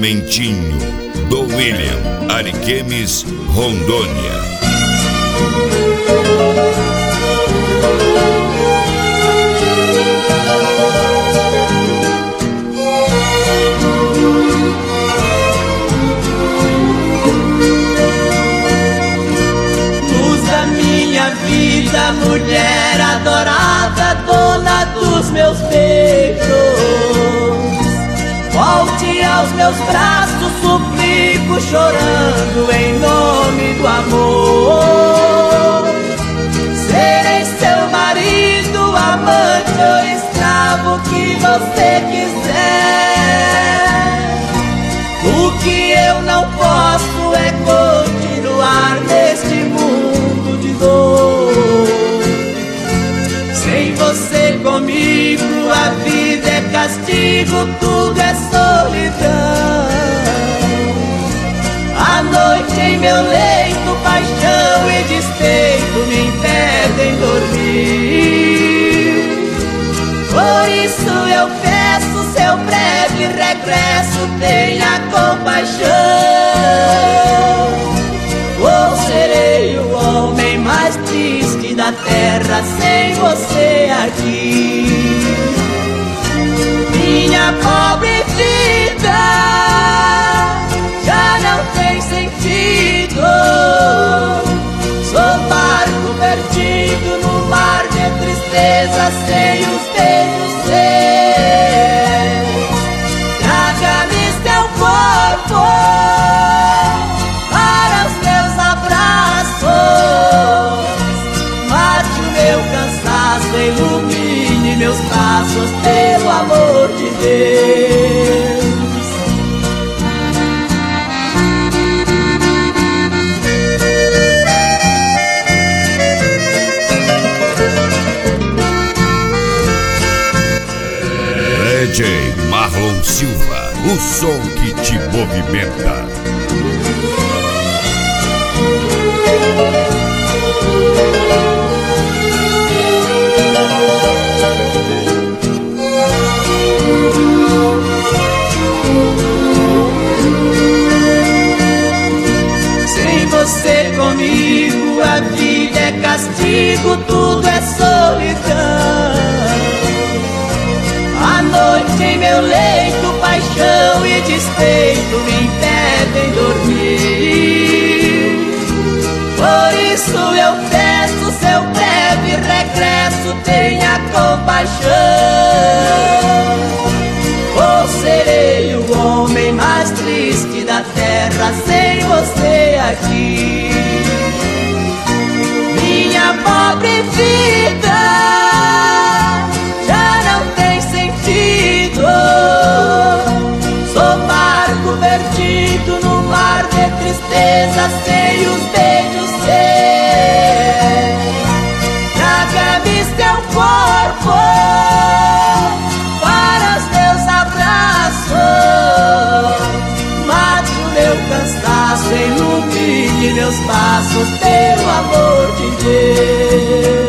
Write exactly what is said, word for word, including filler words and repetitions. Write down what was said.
Mentinho, do William, Ariquemes, Rondônia. Luz da minha vida, mulher adorada, dona dos meus beijos, volte aos meus braços, suplico, chorando em nome do amor. Serei seu marido, amante ou escravo, que você quiser. O que eu não posso é continuar neste mundo de dor. Sem você comigo, a vida é castigo, tudo é solidão. À noite em meu leito, paixão e despeito me impedem dormir. Por isso eu peço seu breve regresso, tenha compaixão. Ou serei o homem mais triste da terra sem você aqui. Minha pobre vida já não tem sentido. Sou barco perdido no mar de tristeza, sem os beijos seus. Traga-me seu corpo para os meus abraços. Mate o meu cansaço, ilumine meus passos, pelo amor de Deus. D J Marlon Silva, o som que te movimenta. Sem você comigo, a vida é castigo, tudo é solidão. À noite em meu leito, paixão e despeito me impedem dormir. Por isso eu peço seu breve regresso, tenha compaixão. Ou serei o homem mais triste da terra sem você aqui. Minha pobre vida já não tem sentido. Sou barco perdido no mar de tristeza, sem os beijos seus. Traga-me seu corpo para os meus abraços. Mate o meu cansaço, ilumine meus passos, pelo amor de Deus.